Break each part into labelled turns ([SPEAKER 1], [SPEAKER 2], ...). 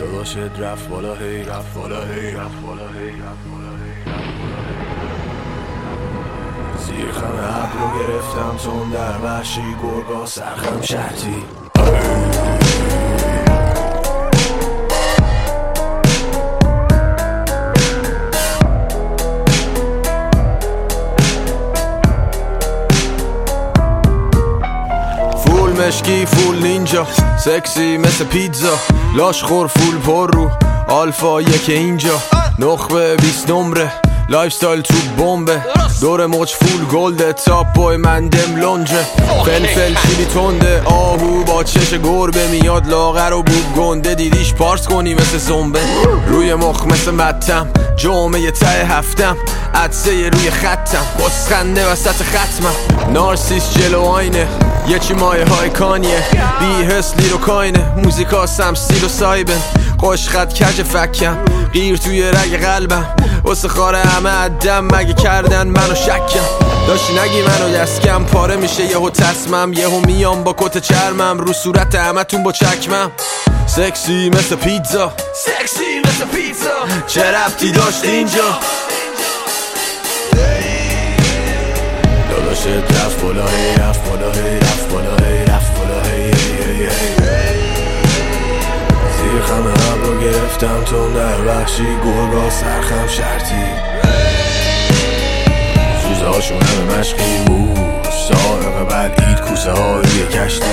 [SPEAKER 1] داداشت رفت بالا هی رفت بالا هی رفت بالا هی رفت بالا هی رفت بالا هی. زیر خم ابرو گرفتم تون در وحشی گرگا سرخم شرطی مشکی فول نینجا سکسی مثل پیتزا لاش خور فول پر رو آلفا یک اینجا نخبه 20 نمره لایف ستایل تو بمبه دور موج فول گلده تاپ بای من دم لونجه فلفل چیلی تنده آهو با چش گربه میاد لاغر و بوب گنده دیدیش پارس کنی مثل زنبه روی مخ مثل متم جامعه ته هفتم عدسه روی خطم بسخنده وسط ختمم نارسیس جلو آینه یه چی مایه های کانیه بی حس لیر و کاینه موزیکا سمسیل و سایبن خوش خط کج فکم غیر توی رگ قلبم واسه خاره همه عدم مگه کردن منو شکم داشتی نگی منو دستکم پاره میشه یهو تصمم یهو میام با کت چرمم رو صورت همتون با چکمم سکسی مثل پیتزا سکسی مثل پیتزا چه ربطی داشت اینجا داداشت رفت بالا هی رفت بالا هی رفت بالا هی رفت بالا هی هی هی زیر خم ابرو گرفتم تون در وحشی گرگا سرخم شرطی سوزه هاشون همه مشقی بود سارق بلعید کوسه های کشتی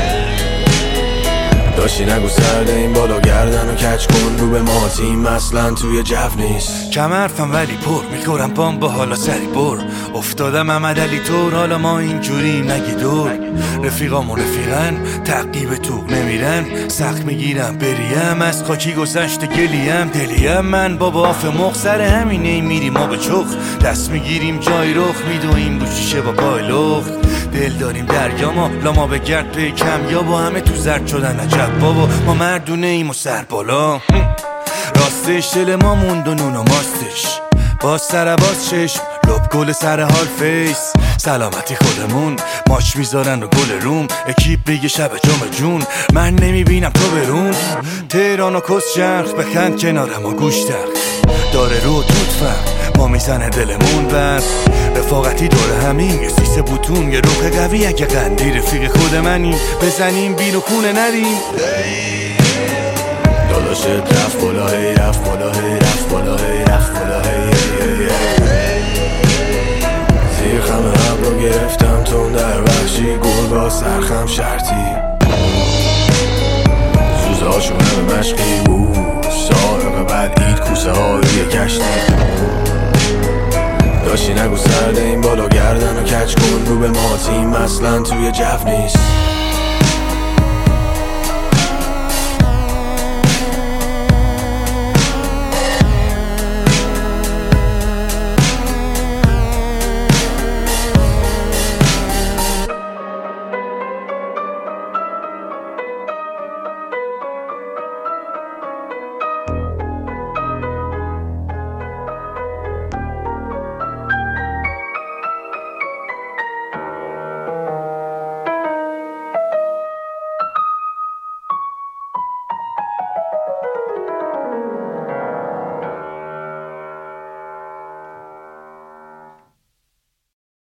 [SPEAKER 1] داشتی نگو سرده این بالا گردن و کچ کن رو به ما تیم اصلا توی جو نیست
[SPEAKER 2] کم حرفم ولی پر میخورم پام با حالا سری بر افتادم عمدلی طور حالا ما اینجوری نگی دور رفیقامون رفیقن تعقیب توق نمیرن سخت میگیرم بریم از خاکی گذشت گلیم دلیم من بابا آف مخ سر همینه میریم ما به چخ دست میگیریم جای رخ میدویم رو شیشه با پای لخت دل داریم دریا ما لاما به گرد پی کم یا با همه تو زرد شدن عجب بابا ما مردونه ایم و سر بالا راستش دل ما موند و نون و ماستش باز سر باز چشم لب گل سر حال فیس سلامتی خودمون ماچ میذارن و گل روم اکیپ میگه شب جام جون من نمیبینم تو برون تهران و کس چرخ بخند کنارم و گوش ترخ داره رو توتفم ما میزنه دلمون بر رفاقتی داره همین یه سیسه بوتون یه روح قوی اگه قندی رفیق خود منیم بزنیم بین و خونه نریم
[SPEAKER 1] داداشت رفت بالا هی رفت بالا هی رفت بالا هی رفت بالا هی زیر خم ابرو گرفتم تون در وحشی گرگا سرخم شرطی سوزه هاشون همه مشقی بود سارق بلعید کوسه های کشتی داشتی نگو سرده این بالا گردن و کچ کن رو به ما تیم اصلا توی جو نیست